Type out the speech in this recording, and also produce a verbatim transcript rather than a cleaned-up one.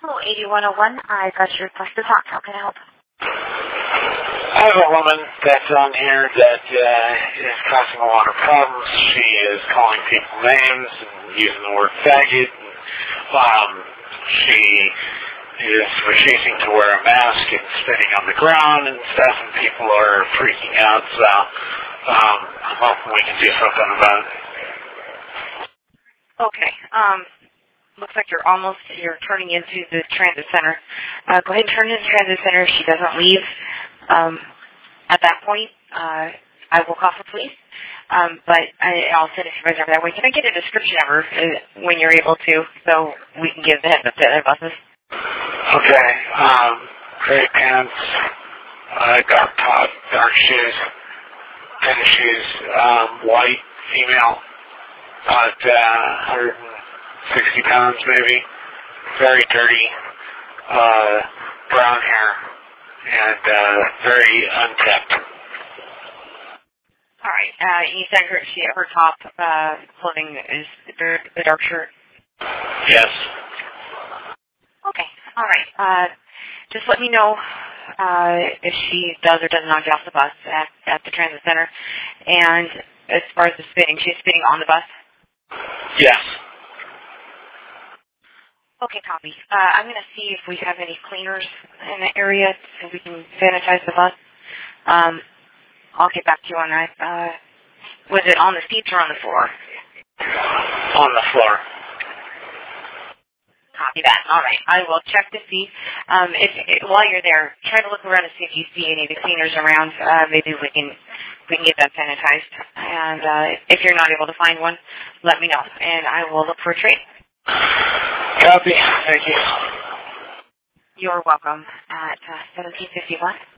Hello, eighty-one oh one. I got your request to talk. How can I help? I have a woman that's on here that uh, is causing a lot of problems. She is calling people names and using the word faggot. And, um, she is refusing to wear a mask and spitting on the ground and stuff, and people are freaking out. So um, I'm hoping we can do something about it. Okay. Um, looks like you're almost, you're turning into the transit center. Uh, go ahead and turn into the transit center. If she doesn't leave um, at that point, uh, I will call for police. Um, but I, I'll send a supervisor over that way. Can I get a description of her uh, when you're able to, so we can give the heads up to other buses? Okay. Um, gray pants, uh, dark top, dark shoes, tennis shoes, um, white, female, about uh, one hundred sixty pounds maybe, very dirty, uh, brown hair, and uh, very unkept. All right. Uh, you said her, she, her top uh, clothing is the, the dark shirt? Yes. Okay. All right. Uh, just let me know uh, if she does or does not get off the bus at, at the transit center. And as far as the spitting, she's spitting on the bus? Yes. Okay, copy. Uh, I'm going to see if we have any cleaners in the area so we can sanitize the bus. Um, I'll get back to you on that. Uh, was it on the seats or on the floor? On the floor. Copy that. All right. I will check to see. Um, if, if while you're there, try to look around and see if you see any of the cleaners around. Uh, maybe we can we can get that sanitized. And uh, if you're not able to find one, let me know, and I will look for a trade. Copy. Thank you. You're welcome. At uh, seventeen fifty-one.